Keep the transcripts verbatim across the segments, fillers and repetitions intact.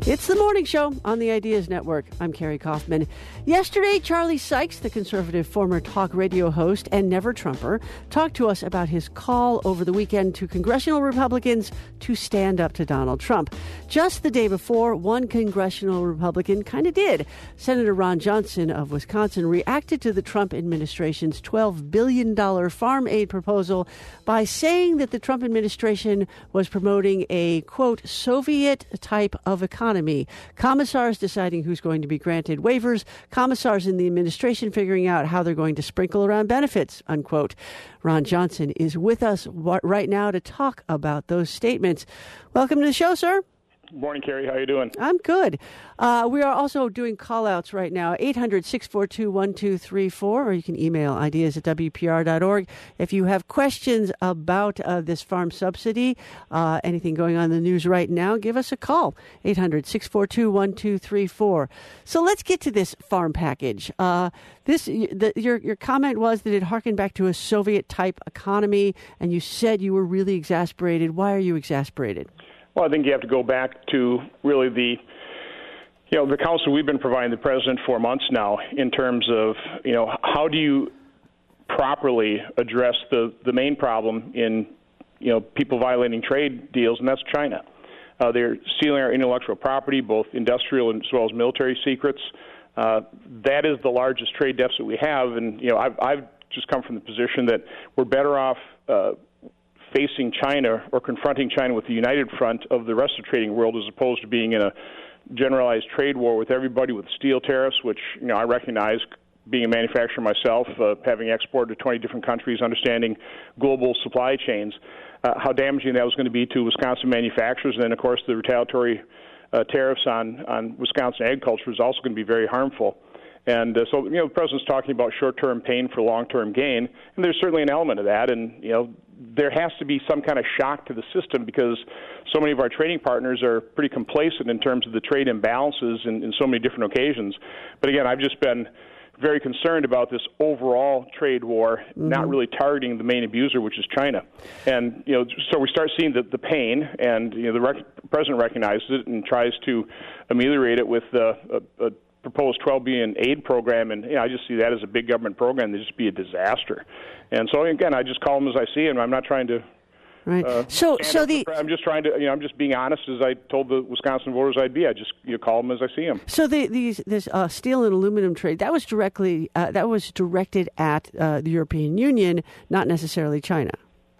It's the morning show on the Ideas Network. I'm Carrie Kaufman. Yesterday, Charlie Sykes, the conservative former talk radio host and never Trumper, talked to us about his call over the weekend to congressional Republicans to stand up to Donald Trump. Just the day before, one congressional Republican kind of did. Senator Ron Johnson of Wisconsin reacted to the Trump administration's twelve billion dollars farm aid proposal by saying that the Trump administration was promoting a, quote, Soviet type of economy. Commissars deciding who's going to be granted waivers, commissars in the administration figuring out how they're going to sprinkle around benefits, unquote. Ron Johnson is with us right now to talk about those statements. Welcome to the show, sir. Good morning, Carrie. How are you doing? I'm good. Uh, we are also doing call-outs right now, eight hundred, six four two, one two three four, or you can email ideas at w p r dot org. If you have questions about uh, this farm subsidy, uh, anything going on in the news right now, give us a call, eight hundred, six four two, one two three four. So let's get to this farm package. Uh, this the, your, your comment was that it harkened back to a Soviet-type economy, and you said you were really exasperated. Why are you exasperated? Well, I think you have to go back to really the, you know, the counsel we've been providing the president for months now in terms of, you know, how do you properly address the, the main problem in, you know, people violating trade deals, and that's China. Uh, they're stealing our intellectual property, both industrial as well as military secrets. Uh, that is the largest trade deficit we have, and, you know, I've, I've just come from the position that we're better off uh, facing China or confronting China with the united front of the rest of the trading world as opposed to being in a generalized trade war with everybody with steel tariffs, which, you know, I recognize being a manufacturer myself, uh, having exported to twenty different countries, understanding global supply chains, uh, how damaging that was going to be to Wisconsin manufacturers. And then, of course, the retaliatory uh, tariffs on, on Wisconsin agriculture is also going to be very harmful. And uh, so, you know, the president's talking about short-term pain for long-term gain, and there's certainly an element of that. And, you know, there has to be some kind of shock to the system because so many of our trading partners are pretty complacent in terms of the trade imbalances in, in so many different occasions. But again, I've just been very concerned about this overall trade war, mm-hmm. not really targeting the main abuser, which is China. And, you know, so we start seeing the, the pain, and, you know, the rec- president recognizes it and tries to ameliorate it with uh, a, a proposed twelve billion dollars aid program, and, you know, I just see that as a big government program that just be a disaster. And so, again, I just call them as I see them. I'm not trying to. Right. Uh, so, so the. For, I'm just trying to. You know, I'm just being honest, as I told the Wisconsin voters I'd be. I just you know, call them as I see them. So the, these this uh, steel and aluminum trade that was directly uh, that was directed at uh, the European Union, not necessarily China.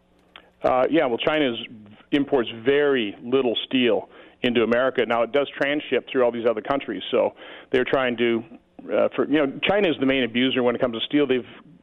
Uh, yeah. Well, China imports very little steel into America. Now, it does transship through all these other countries, so they're trying to, uh, for you know, China is the main abuser when it comes to steel. They've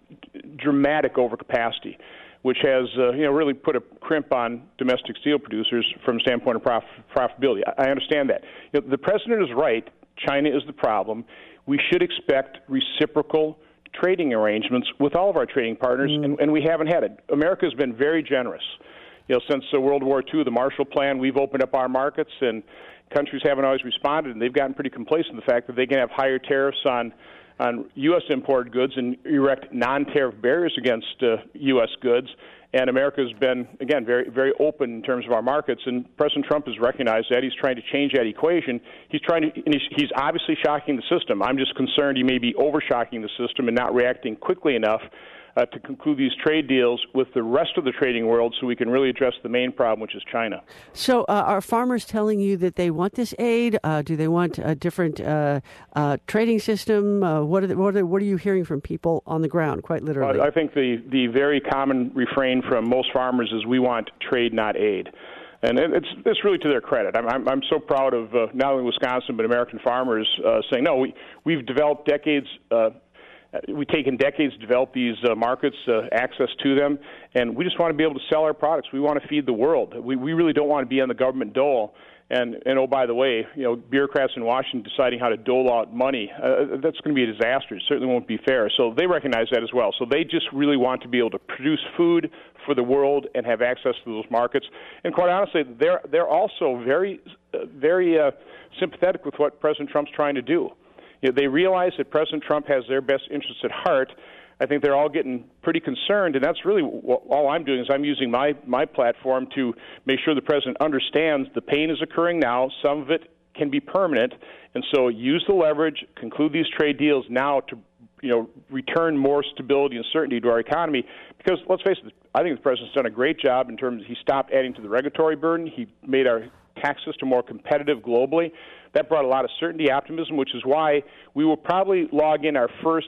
dramatic overcapacity, which has, uh, you know, really put a crimp on domestic steel producers from the standpoint of prof- profitability. I, I understand that. You know, the president is right. China is the problem. We should expect reciprocal trading arrangements with all of our trading partners, mm. and, and we haven't had it. America has been very generous. You know, since uh, World War Two, the Marshall Plan, we've opened up our markets, and countries haven't always responded, and they've gotten pretty complacent in the fact that they can have higher tariffs on on U S imported goods and erect non-tariff barriers against uh, U S goods. And America has been, again, very very open in terms of our markets, and President Trump has recognized that. He's trying to change that equation. He's trying to, and he's, he's obviously shocking the system. I'm just concerned he may be over-shocking the system and not reacting quickly enough Uh, to conclude these trade deals with the rest of the trading world so we can really address the main problem, which is China. So uh, are farmers telling you that they want this aid? Uh, do they want a different uh, uh, trading system? Uh, what, are the, what, are, what are you hearing from people on the ground, quite literally? I think the, the very common refrain from most farmers is we want trade, not aid. And it's it's really to their credit. I'm I'm, I'm so proud of uh, not only Wisconsin but American farmers uh, saying, no, we, we've developed decades uh, We've taken decades to develop these uh, markets, uh, access to them, and we just want to be able to sell our products. We want to feed the world. We we really don't want to be on the government dole. And, and oh, by the way, you know, bureaucrats in Washington deciding how to dole out money, uh, that's going to be a disaster. It certainly won't be fair. So they recognize that as well. So they just really want to be able to produce food for the world and have access to those markets. And quite honestly, they're they're also very, uh, very uh, sympathetic with what President Trump's trying to do. You know, they realize that President Trump has their best interests at heart. I think they're all getting pretty concerned, and that's really what, all I'm doing is I'm using my, my platform to make sure the president understands the pain is occurring now. Some of it can be permanent. And so use the leverage, conclude these trade deals now to, you know, return more stability and certainty to our economy. Because let's face it, I think the president's done a great job in terms of he stopped adding to the regulatory burden. He made our tax system more competitive globally. That brought a lot of certainty, optimism, which is why we will probably log in our first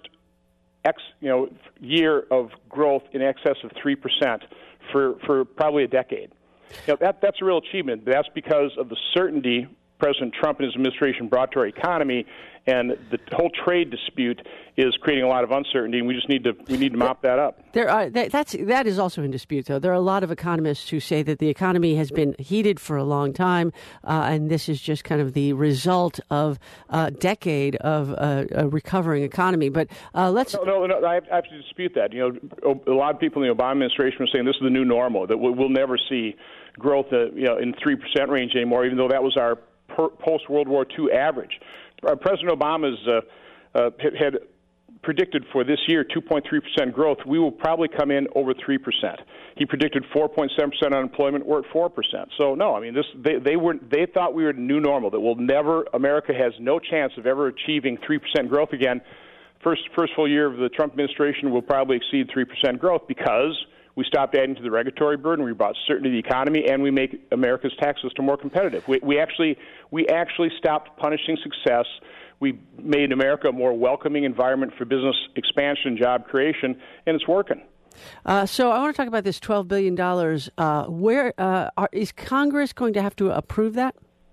X, you know, year of growth in excess of three percent for, for probably a decade. You know, that, that's a real achievement. That's because of the certainty President Trump and his administration brought to our economy, and the whole trade dispute is creating a lot of uncertainty, and we just need to we need to mop that up. There are that, that's that is also in dispute, though. There are a lot of economists who say that the economy has been heated for a long time, uh, and this is just kind of the result of a decade of uh, a recovering economy. But uh, let's no, no, no, I have to dispute that. You know, a lot of people in the Obama administration were saying this is the new normal, that we'll never see growth, uh, you know, in three percent range anymore, even though that was our post-World War Two average. Uh, President Obama's uh, uh, had predicted for this year two point three percent growth. We will probably come in over three percent. He predicted four point seven percent unemployment. We're at four percent. So no, I mean this. They they were they thought we were at a new normal, that we'll never. America has no chance of ever achieving three percent growth again. First first full year of the Trump administration will probably exceed three percent growth because we stopped adding to the regulatory burden. We brought certainty to the economy, and we make America's tax system more competitive. We, we actually we actually stopped punishing success. We made America a more welcoming environment for business expansion, job creation, and it's working. Uh, so I want to talk about this twelve billion dollars. Uh, where uh, are, is Congress going to have to approve that?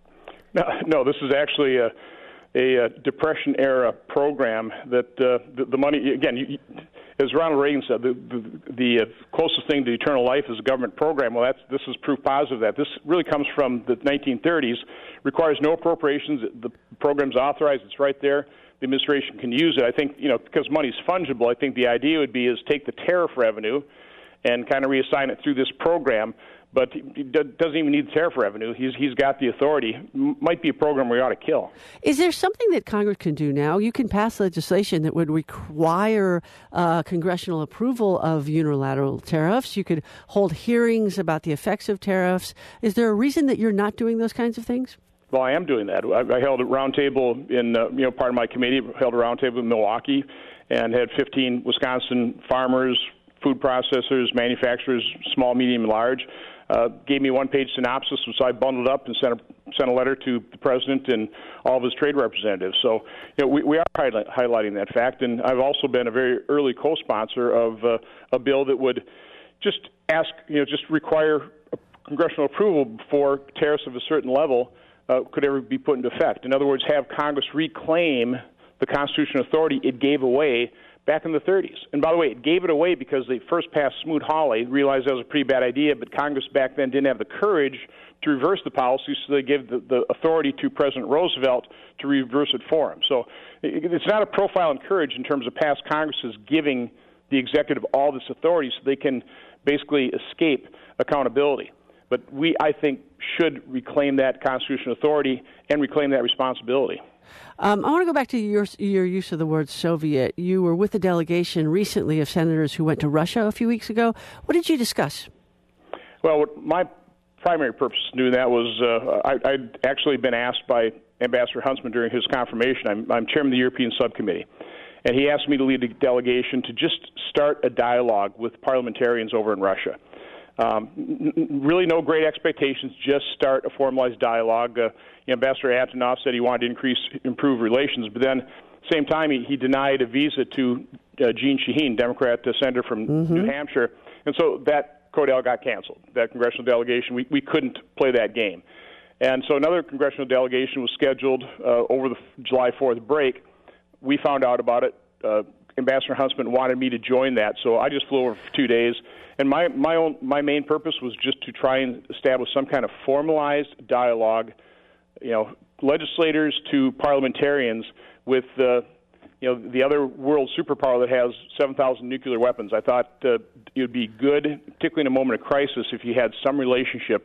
No, no. This is actually a, a, a Depression-era program that uh, the, the money, again, you, as Ronald Reagan said, the, the, the uh, closest thing to eternal life is a government program. Well, that's, this is proof positive of that. This really comes from the nineteen thirties, requires no appropriations. The program's authorized. It's right there. The administration can use it. I think, you know, because money's fungible, I think the idea would be is take the tariff revenue and kind of reassign it through this program. But he doesn't even need the tariff revenue. He's he's got the authority. M- might be a program we ought to kill. Is there something that Congress can do now? You can pass legislation that would require uh, congressional approval of unilateral tariffs. You could hold hearings about the effects of tariffs. Is there a reason that you're not doing those kinds of things? Well, I am doing that. I, I held a roundtable in, uh, you know, part of my committee, held a roundtable in Milwaukee and had fifteen Wisconsin farmers, food processors, manufacturers, small, medium, and large. Uh, gave me a one-page synopsis, which I bundled up and sent a, sent a letter to the president and all of his trade representatives. So, you know, we, we are highlight, highlighting that fact, and I've also been a very early co-sponsor of uh, a bill that would just ask, you know, just require congressional approval before tariffs of a certain level uh, could ever be put into effect. In other words, have Congress reclaim the constitutional authority it gave away back in the thirties. And by the way, it gave it away because they first passed Smoot-Hawley, realized that was a pretty bad idea, but Congress back then didn't have the courage to reverse the policy, so they gave the, the authority to President Roosevelt to reverse it for him. So it's not a profile in courage in terms of past Congresses giving the executive all this authority so they can basically escape accountability. But we, I think, should reclaim that constitutional authority and reclaim that responsibility. Um, I want to go back to your your use of the word Soviet. You were with a delegation recently of senators who went to Russia a few weeks ago. What did you discuss? Well, my primary purpose in doing that was uh, I, I'd actually been asked by Ambassador Huntsman during his confirmation. I'm, I'm chairman of the European Subcommittee, and he asked me to lead a delegation to just start a dialogue with parliamentarians over in Russia. Um, n- really no great expectations, just start a formalized dialogue. Uh, Ambassador Antonov said he wanted to increase, improve relations, but then at the same time he, he denied a visa to uh, Jeanne Shaheen, Democrat uh, senator from mm-hmm. New Hampshire, and so that CODEL got canceled, that congressional delegation. We, we couldn't play that game. And so another congressional delegation was scheduled uh, over the July fourth break. We found out about it. Uh, Ambassador Huntsman wanted me to join that, so I just flew over for two days. And my my own my main purpose was just to try and establish some kind of formalized dialogue, you know, legislators to parliamentarians with uh, you know the other world superpower that has seven thousand nuclear weapons. I thought uh, it would be good, particularly in a moment of crisis, if you had some relationship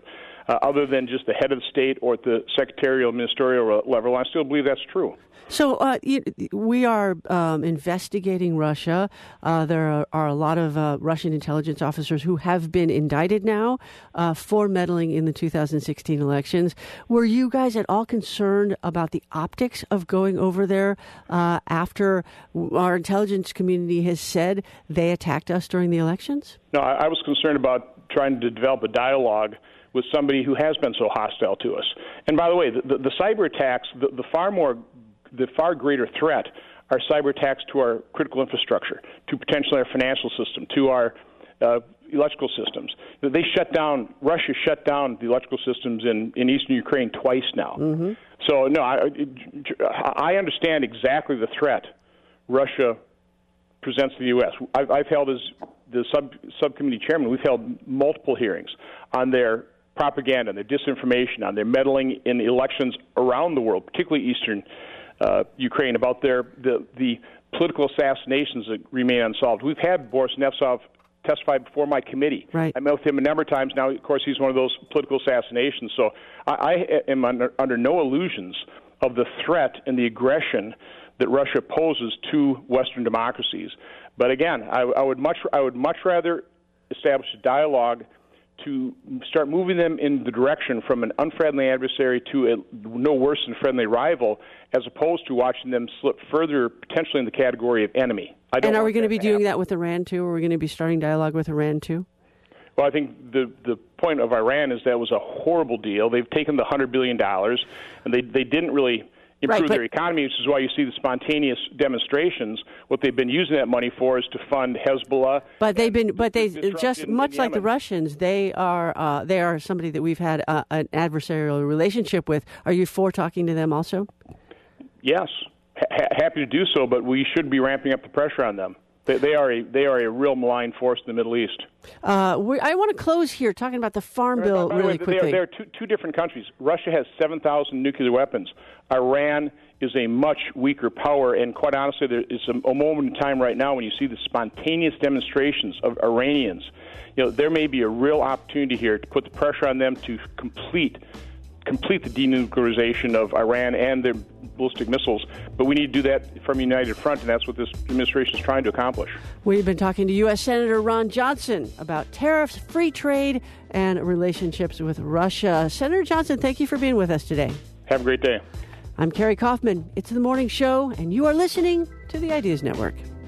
uh, other than just the head of the state or at the secretarial ministerial level. I still believe that's true. So uh, we are um, investigating Russia. Uh, there are, are a lot of uh, Russian intelligence officers who have been indicted now uh, for meddling in the two thousand sixteen elections. Were you guys at all concerned about the optics of going over there uh, after our intelligence community has said they attacked us during the elections? No, I, I was concerned about trying to develop a dialogue with somebody who has been so hostile to us. And by the way, the, the, the cyber attacks, the, the far more The far greater threat are cyber attacks to our critical infrastructure, to potentially our financial system, to our uh, electrical systems. They shut down, Russia shut down the electrical systems in, in eastern Ukraine twice now. Mm-hmm. So, no, I, I understand exactly the threat Russia presents to the U S. I've, I've held, as the sub, subcommittee chairman, we've held multiple hearings on their propaganda, on their disinformation, on their meddling in elections around the world, particularly eastern Uh, Ukraine, about their the, the political assassinations that remain unsolved. We've had Boris Nemtsov testify before my committee. Right. I met with him a number of times. Now, of course, he's one of those political assassinations. So I, I am under, under no illusions of the threat and the aggression that Russia poses to Western democracies. But again, I, I would much I would much rather establish a dialogue to start moving them in the direction from an unfriendly adversary to a no worse than friendly rival, as opposed to watching them slip further, potentially in the category of enemy. I don't and are we going to be doing happen. that with Iran, too? Are we going to be starting dialogue with Iran, too? Well, I think the the point of Iran is that it was a horrible deal. They've taken the one hundred billion dollars, and they, they didn't really improve right, but, their economy, which is why you see the spontaneous demonstrations. What they've been using that money for is to fund Hezbollah. But they've been, but they just in, much in like the Russians, they are uh, they are somebody that we've had uh, an adversarial relationship with. Are you for talking to them also? Yes, ha- happy to do so, but we should be ramping up the pressure on them. They, they are a they are a real malign force in the Middle East. Uh, we, I want to close here talking about the Farm By, Bill by really way, quickly. There are two, two different countries. Russia has seven thousand nuclear weapons. Iran is a much weaker power, and quite honestly, there is a, a moment in time right now when you see the spontaneous demonstrations of Iranians. You know, there may be a real opportunity here to put the pressure on them to complete complete the denuclearization of Iran and their ballistic missiles. But we need to do that from a united front, and that's what this administration is trying to accomplish. We've been talking to U S Senator Ron Johnson about tariffs, free trade, and relationships with Russia. Senator Johnson, thank you for being with us today. Have a great day. I'm Carrie Kaufman. It's The Morning Show, and you are listening to the Ideas Network.